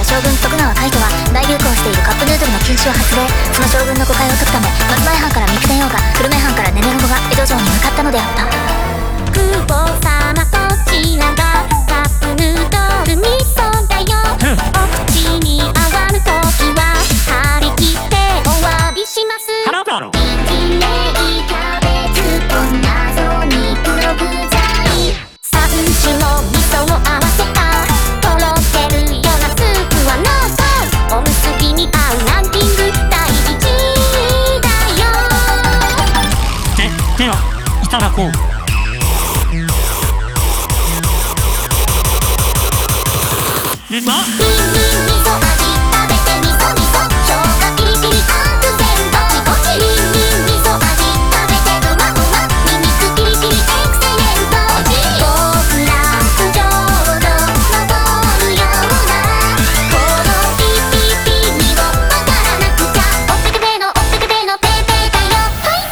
将軍徳川海人は大流行しているカップヌードルの禁止を発令。その将軍の誤解を解くため、松前藩から三船洋が、久留米藩からネネロボが江戸城に向かったのであった。 久保様こちらがカップヌードル味噌だよ。お口に上がるときは張り切ってお詫びします。 払うだろ。 きれいキャベツと謎肉の具材、3種の味噌を合わせたとろけるようなスープは濃厚。おむすびに合うランキング第1位だよ。 ではいただこう。 ニンニン味噌味食べて味噌生姜ピリピリアクセントチコチ。ニンニン味噌味食べてうまうま、ニンニクピリピリエクセレント。極楽浄土登るようなこのピピピにをわからなくちゃ。おってけべのおってけべのペーペーだよ。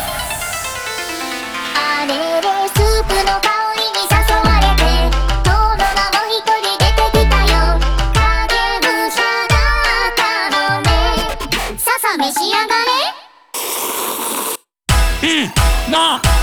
はいあれれスープの香りに誘われて殿がも一人出てきたよ。ささ召し上がれ。 なあ